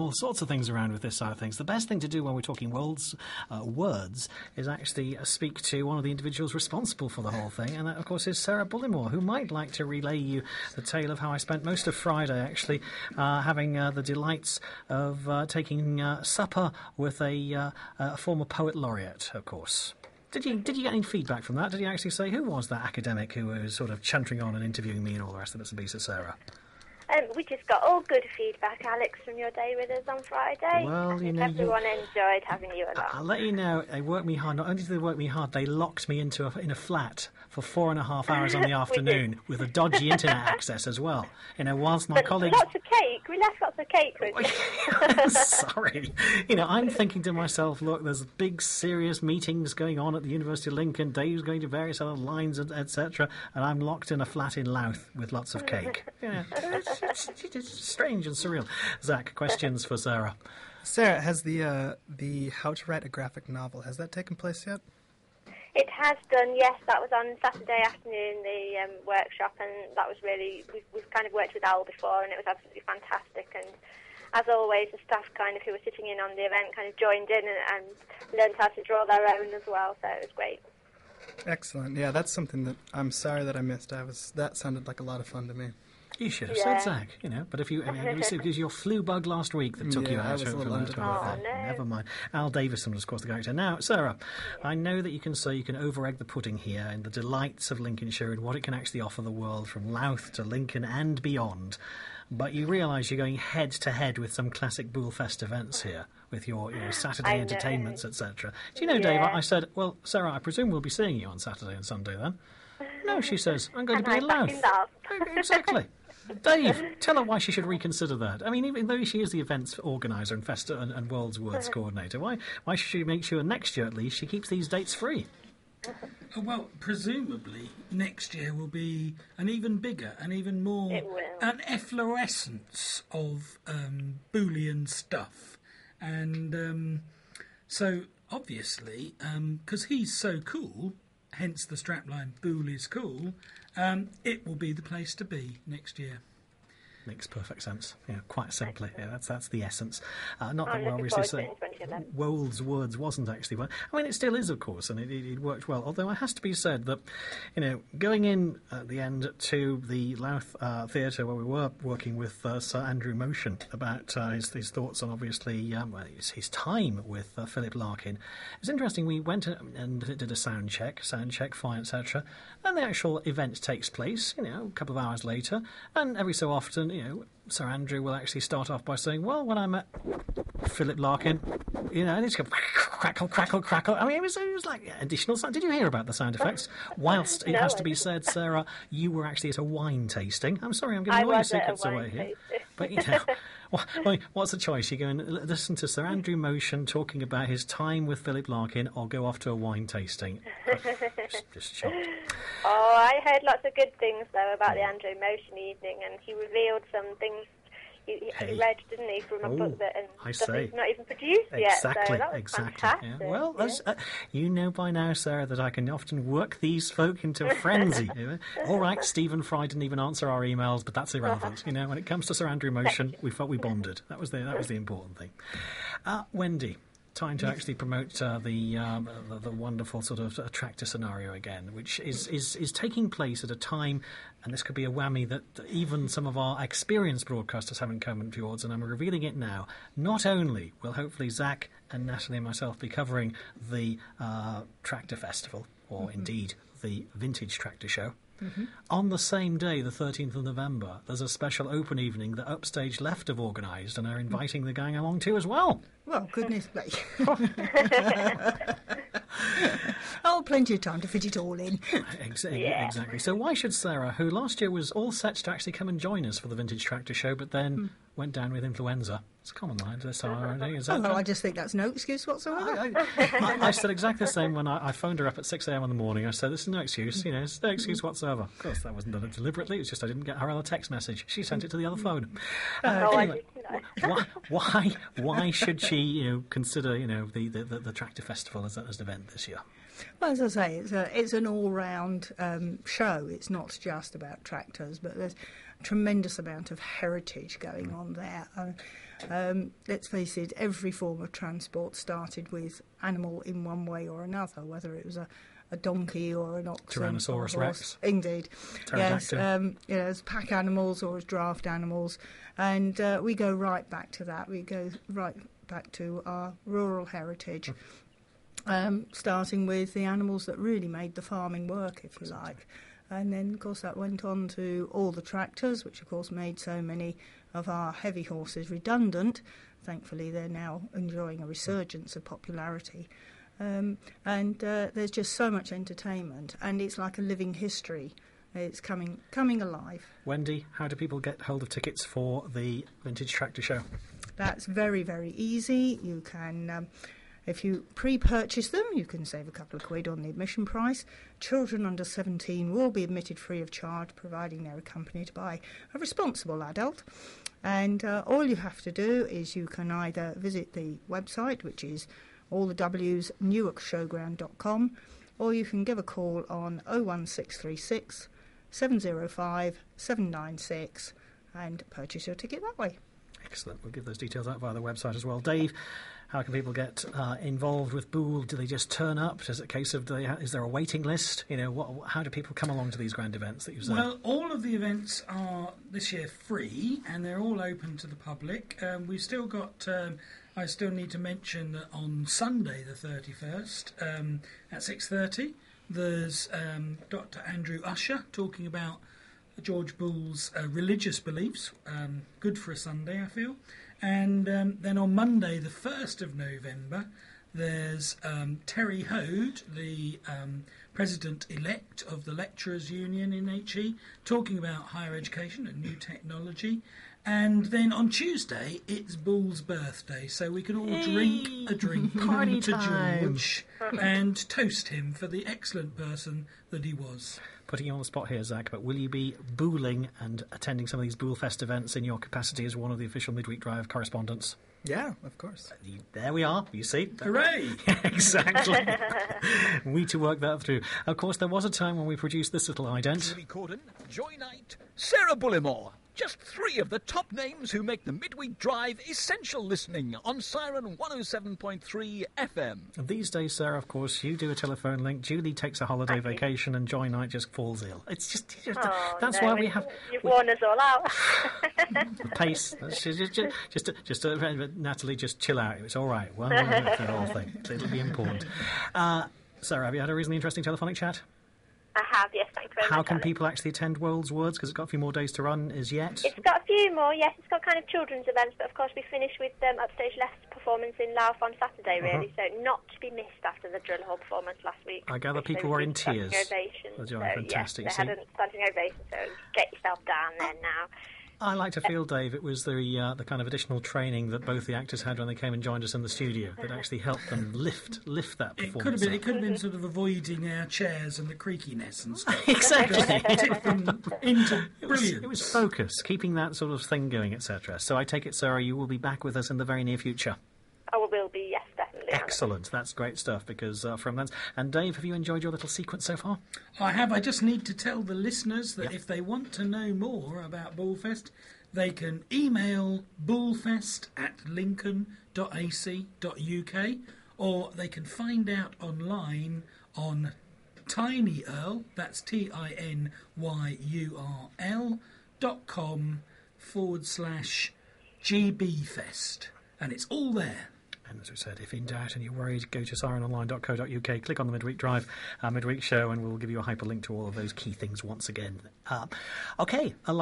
all sorts of things around with this side of things. The best thing to do when we're talking words is actually speak to one of the individuals responsible for the whole thing, and that, of course, is Sarah Bullimore, who might like to relay you the tale of how I spent most of Friday actually having the delights of taking supper with a former poet laureate, of course. Did you get any feedback from that? Did you actually say who was that academic who was sort of chuntering on and interviewing me and all the rest of bits and pieces, Sarah? We just got all good feedback, Alex, from your day with us on Friday. Well, everyone enjoyed having you along. I'll let you know, they worked me hard. Not only did they work me hard, they locked me in a flat for 4.5 hours on the afternoon with a dodgy internet access as well. Whilst my colleagues... Lots of cake. We left lots of cake with you. Sorry. I'm thinking to myself, look, there's big, serious meetings going on at the University of Lincoln. Dave's going to various other lines, etc. And I'm locked in a flat in Louth with lots of cake. It's strange and surreal. Zach, questions for Sarah? Sarah, has the How to Write a Graphic Novel, has that taken place yet? It has done, yes. That was on Saturday afternoon, the workshop, and that was really, we've kind of worked with Al before, and it was absolutely fantastic. And as always, the staff kind of who were sitting in on the event kind of joined in and learned how to draw their own as well, so it was great. Excellent. Yeah, that's something that I'm sorry that I missed. That sounded like a lot of fun to me. You should have said Zach, but if it was your flu bug last week that took you out. Never mind. Al Davison was, of course, the character. Now, Sarah, I know that you can say you can over-egg the pudding here in the delights of Lincolnshire and what it can actually offer the world from Louth to Lincoln and beyond. But you realise you're going head-to-head with some classic Boolefest events here, with your Saturday entertainments, etc. Do you know, Dave, I said, well, Sarah, I presume we'll be seeing you on Saturday and Sunday then. No, she says, I'm going to be in Louth. Exactly. Dave, tell her why she should reconsider that. I mean, even though she is the events organiser and World's Words coordinator, why should she make sure next year at least she keeps these dates free? Well, presumably next year will be an even bigger and even more an efflorescence of Boolean stuff, and so obviously because he's so cool, hence the strapline "Boole is cool." It will be the place to be next year. Makes perfect sense. Yeah, quite simply. Yeah, that's the essence. Not that we're obviously saying World's Words wasn't actually one. I mean, it still is, of course, and it worked well. Although it has to be said that, going in at the end to the Louth Theatre where we were working with Sir Andrew Motion about his thoughts on obviously his time with Philip Larkin. It was interesting. We went and did a sound check, fine, etc. And the actual event takes place, a couple of hours later, and every so often, Sir Andrew will actually start off by saying, well, when I met Philip Larkin, and it's go crackle, crackle, crackle. I mean, it was like additional sound. Did you hear about the sound effects? Whilst it has to be said, Sarah, you were actually at a wine tasting. I'm sorry, I'm giving all your secrets away here. But, what's the choice? You go and listen to Sir Andrew Motion talking about his time with Philip Larkin, or go off to a wine tasting. Just shocked. Oh, I heard lots of good things, though, about the Andrew Motion evening, and he revealed some things he read, didn't he, from a book that he's not even produced yet. So that was fantastic. Yeah. Well, you know by now, Sarah, that I can often work these folk into a frenzy. All right, Stephen Fry didn't even answer our emails, but that's irrelevant. When it comes to Sir Andrew Motion, we felt we bonded. That was the important thing. Wendy, time to actually promote the wonderful sort of tractor scenario again, which is taking place at a time, and this could be a whammy that even some of our experienced broadcasters haven't come towards, and I'm revealing it now. Not only will hopefully Zach and Natalie and myself be covering the Tractor Festival, or indeed the Vintage Tractor Show, on the same day, the 13th of November, there's a special open evening that Upstage Left have organised and are inviting the gang along to as well. Well, goodness me. Plenty of time to fit it all in. Exactly. So why should Sarah, who last year was all set to actually come and join us for the Vintage Tractor Show, but then went down with influenza? It's a common line to this hour. I just think that's no excuse whatsoever. I said exactly the same when I phoned her up at 6 a.m. in the morning. I said, this is no excuse, it's no excuse whatsoever. Of course, that wasn't done deliberately. It was just I didn't get her other text message. She sent it to the other phone. Anyway, why should she consider the Tractor Festival as an event this year? Well, as I say, it's an all-round show. It's not just about tractors, but there's a tremendous amount of heritage going on there. Let's face it, every form of transport started with animal in one way or another, whether it was a donkey or an ox. Tyrannosaurus Rex. Indeed. Yes, as pack animals or as draft animals. And we go right back to that. We go right back to our rural heritage, starting with the animals that really made the farming work, if you like. And then, of course, that went on to all the tractors, which, of course, made so many of our heavy horses redundant. Thankfully, they're now enjoying a resurgence of popularity. And there's just so much entertainment, and it's like a living history. It's coming alive. Wendy, how do people get hold of tickets for the Vintage Tractor Show? That's very, very easy. You can, if you pre-purchase them, you can save a couple of quid on the admission price. Children under 17 will be admitted free of charge, providing they're accompanied by a responsible adult. And all you have to do is you can either visit the website, which is allthewsnewarkshowground.com, or you can give a call on 01636 705 796 and purchase your ticket that way. Excellent. We'll give those details out via the website as well. Dave, how can people get involved with Boole? Do they just turn up? Is it a case of is there a waiting list? How do people come along to these grand events that you've said? Well, all of the events are this year free, and they're all open to the public. We've still got. I still need to mention that on Sunday, the 31st, at 6:30, there's Dr. Andrew Usher talking about George Boole's religious beliefs. Good for a Sunday, I feel. And then on Monday, the 1st of November, there's Terry Hode, the President-elect of the Lecturers' Union in HE, talking about higher education and new technology. And then on Tuesday, it's Boole's birthday, so we can all drink a drink Party to time. George and toast him for the excellent person that he was. Putting you on the spot here, Zach, but will you be booling and attending some of these Boole Fest events in your capacity as one of the official Midweek Drive correspondents? Yeah, of course. There we are, you see. Hooray! Exactly. We to work that through. Of course, there was a time when we produced this little ident. Julie Corden, Joy Knight, Sarah Bullimore. Just three of the top names who make the Midweek Drive essential listening on Siren 107.3 FM. And these days, Sarah, of course, you do a telephone link, Julie takes a holiday vacation, and Joy Knight just falls ill. It's just that's why we have... You've worn us all out. Pace. Natalie, just chill out. It's all right. Well, the whole thing. It'll be important. Sarah, have you had a reasonably interesting telephonic chat? I have, yes, thank you very much. How can people actually attend World's Words? Because it's got a few more days to run as yet. It's got a few more, yes. It's got kind of children's events, but of course we finish with Upstage Left's performance in Louth on Saturday, really, so not to be missed after the Drill Hall performance last week. I gather people were in tears. Ovations. So, fantastic. Yes, they had a standing ovation, so get yourself down there now. I like to feel, Dave, it was the kind of additional training that both the actors had when they came and joined us in the studio that actually helped them lift that performance. It could have been sort of avoiding our chairs and the creakiness and stuff. Exactly. Tip them into brilliance. It was focus, keeping that sort of thing going, etc. So I take it, Sarah, you will be back with us in the very near future. I will be, yes, definitely. Excellent. That's great stuff, because from that... And Dave, have you enjoyed your little sequence so far? I have. I just need to tell the listeners that if they want to know more about Boolefest, they can email boolefest@lincoln.ac.uk, or they can find out online on tinyurl, that's tinyurl.com/GBfest. And it's all there. And as we said, if in doubt and you're worried, go to sirenonline.co.uk, click on the Midweek Drive, Midweek Show, and we'll give you a hyperlink to all of those key things once again. Okay,